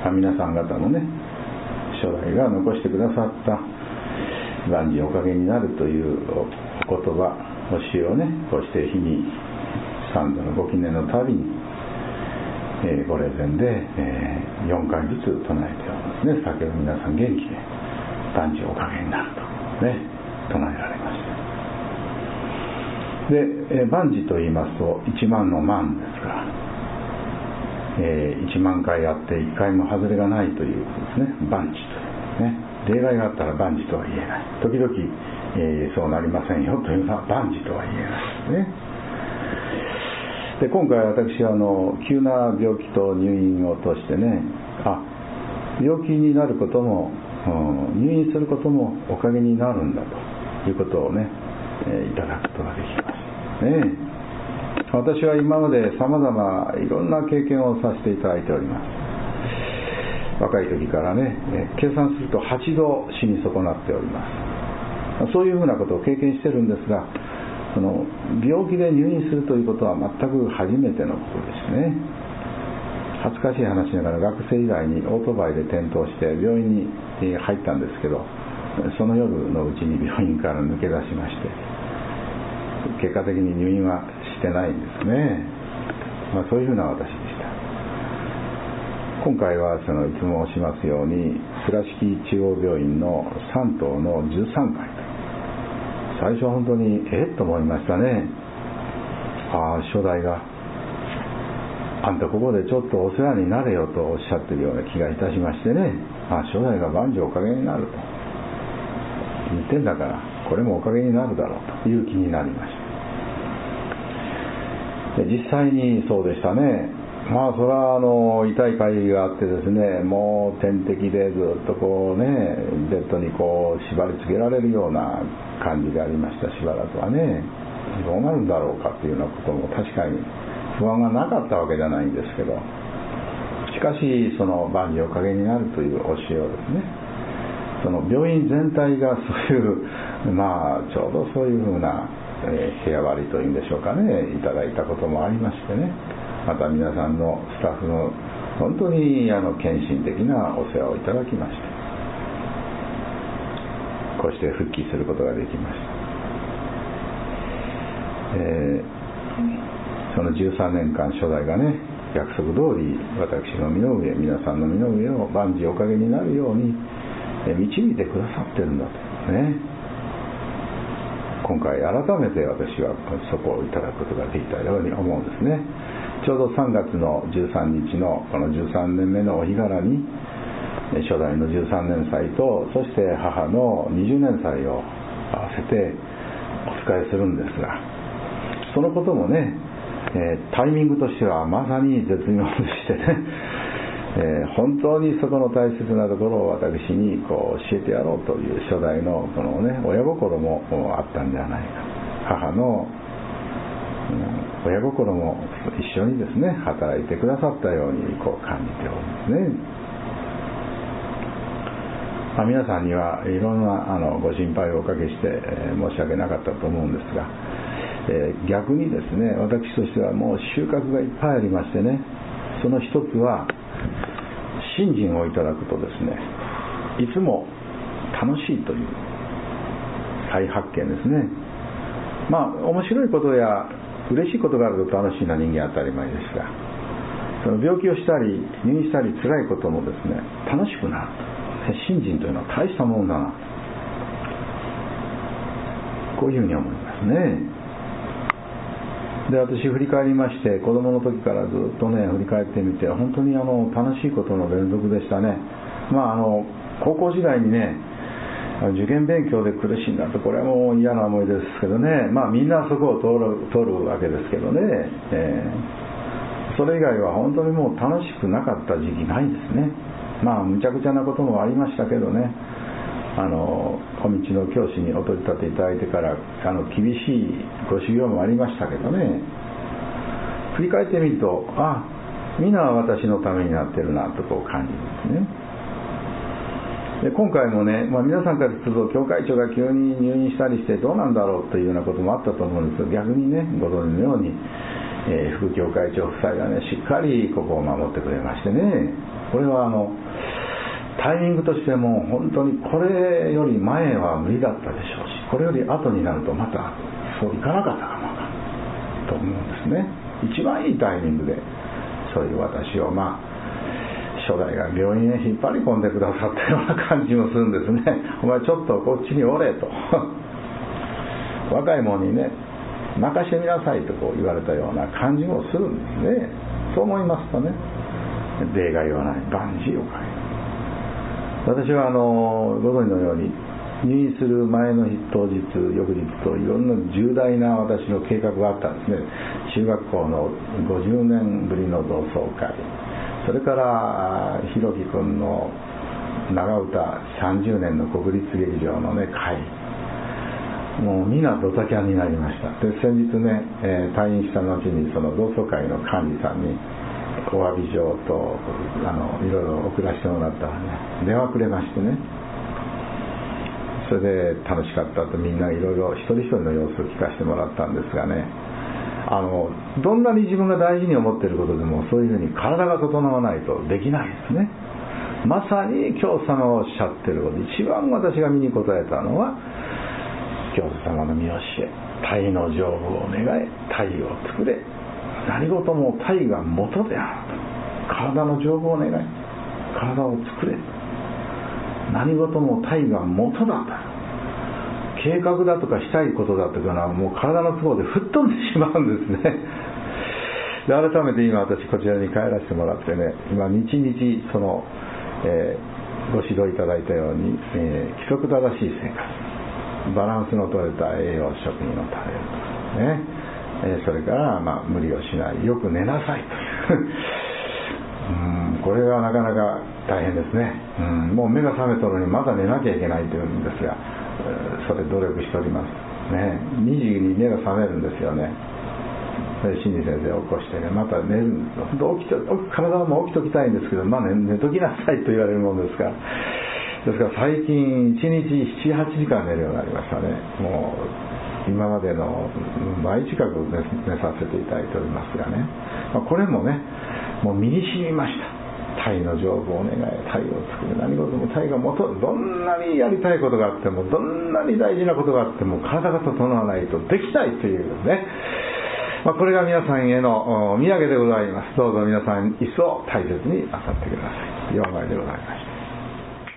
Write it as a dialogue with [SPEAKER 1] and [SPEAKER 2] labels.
[SPEAKER 1] 皆さん方のね、初代が残してくださった万事おかげになるというお言葉、教えをね、こうして日に三度のご記念のたびに、ご霊前で、4回ずつ唱えておりますね。先ほど皆さん元気で万事おかげになるとね、唱えられました。で、万事と言いますと1万の万ですから、1万回やって1回も外れがないということですね。万事というね、例外があったら万事とは言えない。時々、そうなりませんよというのは万事とは言えないですね。で、今回私は急な病気と入院を通してね、病気になることも、入院することもおかげになるんだということをね、いただくことができますね。私は今まで様々いろんな経験をさせていただいております。若い時からね、計算すると8度死に損なっております。そういうふうなことを経験してるんですが、その病気で入院するということは全く初めてのことですね。恥ずかしい話ながら学生時代にオートバイで転倒して病院に入ったんですけど、その夜のうちに病院から抜け出しまして、結果的に入院はしてないんですね。そういうふうな私でした。今回はいつもしますように倉敷中央病院の3棟の13階、最初は本当にと思いましたね。初代があんたここでちょっとお世話になれよとおっしゃってるような気がいたしましてね、初代が万事おかげになると言ってんだからこれもおかげになるだろうという気になりました。で、実際にそうでしたね。それは痛い会があってですね、もう点滴でずっとこうね、ベッドにこう縛り付けられるような感じでありました。しばらくはね、どうなるんだろうかっていうようなことも確かに不安がなかったわけじゃないんですけど、しかしその万事おかげになるという教えをですね、その病院全体がそういうちょうどそういうふうな部屋割りというんでしょうかね、いただいたこともありましてね、また皆さんのスタッフの本当に献身的なお世話をいただきました。こうして復帰することができました。その13年間初代がね、約束通り私の身の上、皆さんの身の上を万事おかげになるように導いてくださってるんだとね、今回改めて私はそこをいただくことができたように思うんですね。ちょうど3月の13日のこの13年目のお日柄に初代の13年祭と、そして母の20年祭を合わせてお使いするんですが、そのこともね、タイミングとしてはまさに絶妙でしてね、本当にそこの大切なところを私にこう教えてやろうという初代のこのね、親心もあったんではないか。母の親心も一緒にですね、働いてくださったようにこう感じておりますね。皆さんにはいろんなご心配をおかけして申し訳なかったと思うんですが、逆にですね、私としてはもう収穫がいっぱいありましてね、その一つは信心をいただくとですね、いつも楽しいという再発見ですね。面白いことや嬉しいことがあると楽しいな人間は当たり前ですが、その病気をしたり入院したり辛いこともですね、楽しくなる。信心というのは大したもんだな、こういうふうに思いますね。で、私振り返りまして、子供の時からずっとね振り返ってみて、本当に楽しいことの連続でしたね。高校時代にね、受験勉強で苦しんだと、これはもう嫌な思いですけどね、みんなそこを通るわけですけどね、それ以外は本当にもう楽しくなかった時期ないですね。むちゃくちゃなこともありましたけどね、小道の教師にお取り立ていただいてから厳しいご修行もありましたけどね、振り返ってみるとみんな私のためになってるなとこう感じるんですね。で、今回もね、皆さんからすると教会長が急に入院したりしてどうなんだろうというようなこともあったと思うんですけど、逆にね、ご存知のように、副教会長夫妻がねしっかりここを守ってくれましてね、 これはタイミングとしても本当にこれより前は無理だったでしょうし、これより後になるとまたそういかなかったかもわかんないと思うんですね。一番いいタイミングでそういう私を初代が病院へ引っ張り込んでくださったような感じもするんですね。お前ちょっとこっちにおれと若い者にね任してみなさいとこう言われたような感じもするんですね。そう思いますとね、例外はない万事を変える。私はご存知のように入院する前の日、当日、翌日といろんな重大な私の計画があったんですね。中学校の50年ぶりの同窓会、それからひろき君の長唄30年の国立劇場のね会、もうみんなドタキャンになりました。で先日ね、退院した後にその同窓会の幹事さんにお詫び状といろいろ送らせてもらったらね、電話くれましてね、それで楽しかったとみんないろいろ一人一人の様子を聞かせてもらったんですがね、どんなに自分が大事に思っていることでもそういうふうに体が整わないとできないですね。まさに教祖様がおっしゃっていること、一番私が身に応えたのは教祖様の見教え、体の丈夫を願え、体を作れ、何事も体が元であると。体の丈夫を願い、体を作れ、何事も体が元だと。計画だとかしたいことだとかはもう体の都合で吹っ飛んでしまうんですね。で改めて今私こちらに帰らせてもらってね、今日々その、ご指導いただいたように、規則正しい生活、バランスの取れた栄養食品を食べるとかね、それから無理をしない、よく寝なさいというこれがなかなか大変ですね。もう目が覚めたのにまだ寝なきゃいけないというんですが、それ努力しておりますね。2時に目が覚めるんですよね。心理先生を起こしてね、また寝るんです。体も起きときたいんですけど、寝ときなさいと言われるものですから。ですから最近1日 7,8 時間寝るようになりましたね。もう今までの倍近く寝させていただいておりますがね、これもねもう身に染みました。体の丈夫を願え、体を作る、何事も体が元、どんなにやりたいことがあっても、どんなに大事なことがあっても体が整わないとできないというね、これが皆さんへのお土産でございます。どうぞ皆さん一層大切になさってください。4枚でございました。